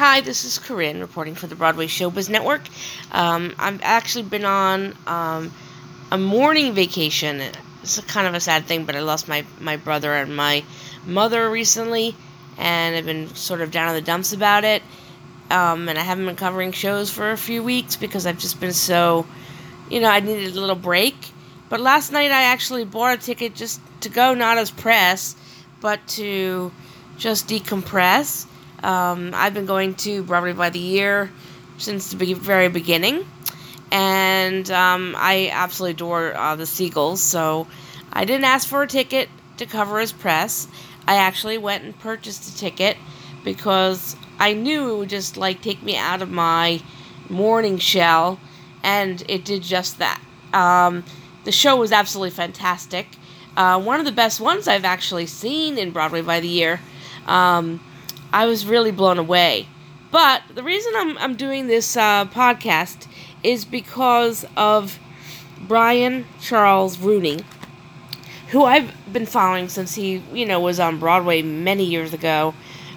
Hi, this is Corinne reporting for the Broadway Showbiz Network. I've actually been on a morning vacation. It's kind of a sad thing, but I lost my brother and my mother recently, and I've been sort of down in the dumps about it. And I haven't been covering shows for a few weeks because I've just been so, I needed a little break. But last night I actually bought a ticket just to go, not as press, but to just decompress. I've been going to Broadway by the Year since the very beginning, and I absolutely adore the Seagulls, so I didn't ask for a ticket to cover as press. I actually went and purchased a ticket because I knew it would just take me out of my morning shell, and it did just that. The show was absolutely fantastic. One of the best ones I've actually seen in Broadway by the Year. I was really blown away. But the reason I'm doing this podcast is because of Brian Charles Rooney, who I've been following since he, was on Broadway many years ago.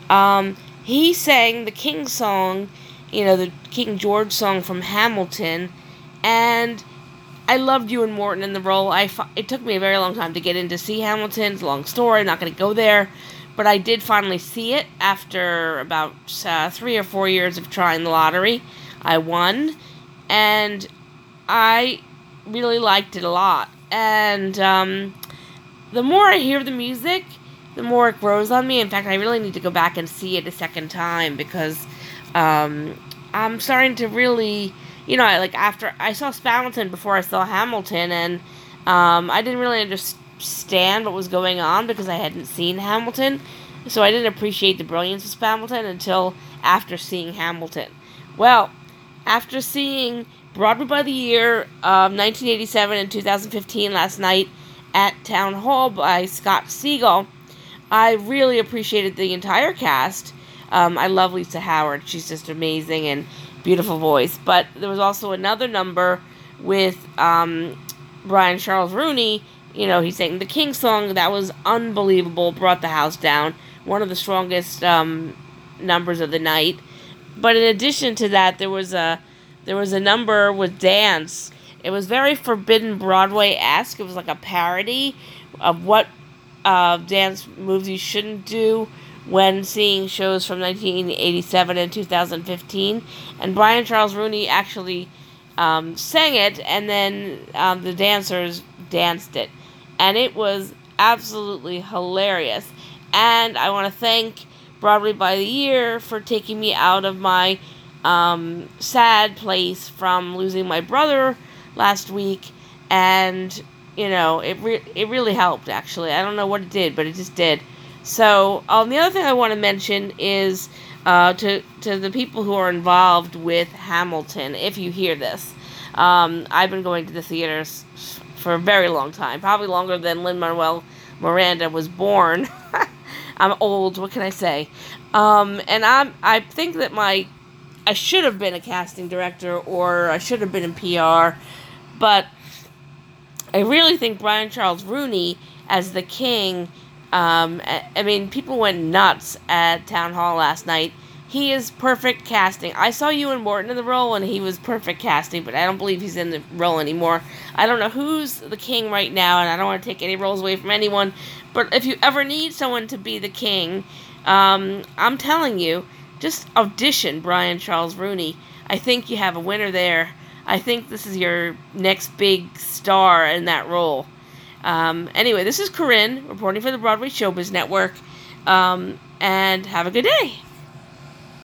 He sang the King song, the King George song from Hamilton, and I loved Ewan Morton in the role. It took me a very long time to get in to see Hamilton. It's a long story. I'm not going to go there. But I did finally see it after about 3 or 4 years of trying the lottery. I won, and I really liked it a lot. And the more I hear the music, the more it grows on me. In fact, I really need to go back and see it a second time because I'm starting to really, after I saw Hamilton before I saw Hamilton, and I didn't really understand what was going on because I hadn't seen Hamilton, so I didn't appreciate the brilliance of Hamilton until after seeing Hamilton. Well, after seeing Broadway by the Year 1987 and 2015 last night at Town Hall by Scott Siegel, I really appreciated the entire cast. I love Lisa Howard. She's just amazing and beautiful voice. But there was also another number with Brian Charles Rooney. He sang the King song. That was unbelievable. Brought the house down. One of the strongest numbers of the night. But in addition to that, there was a number with dance. It was very Forbidden Broadway-esque. It was like a parody of what dance moves you shouldn't do when seeing shows from 1987 and 2015. And Brian Charles Rooney actually sang it, and then the dancers danced it. And it was absolutely hilarious. And I want to thank Broadway by the Year for taking me out of my sad place from losing my brother last week. And, it really helped, actually. I don't know what it did, but it just did. So, the other thing I want to mention is to the people who are involved with Hamilton, if you hear this. I've been going to the theaters for a very long time, probably longer than Lin-Manuel Miranda was born. I'm old, what can I say? And I think that I should have been a casting director, or I should have been in PR, but I really think Brian Charles Rooney as the King, people went nuts at Town Hall last night. He is perfect casting. I saw Ewan Morton in the role, and he was perfect casting, but I don't believe he's in the role anymore. I don't know who's the King right now, and I don't want to take any roles away from anyone, but if you ever need someone to be the King, I'm telling you, just audition Brian Charles Rooney. I think you have a winner there. I think this is your next big star in that role. Anyway, this is Corinne reporting for the Broadway Showbiz Network, and have a good day.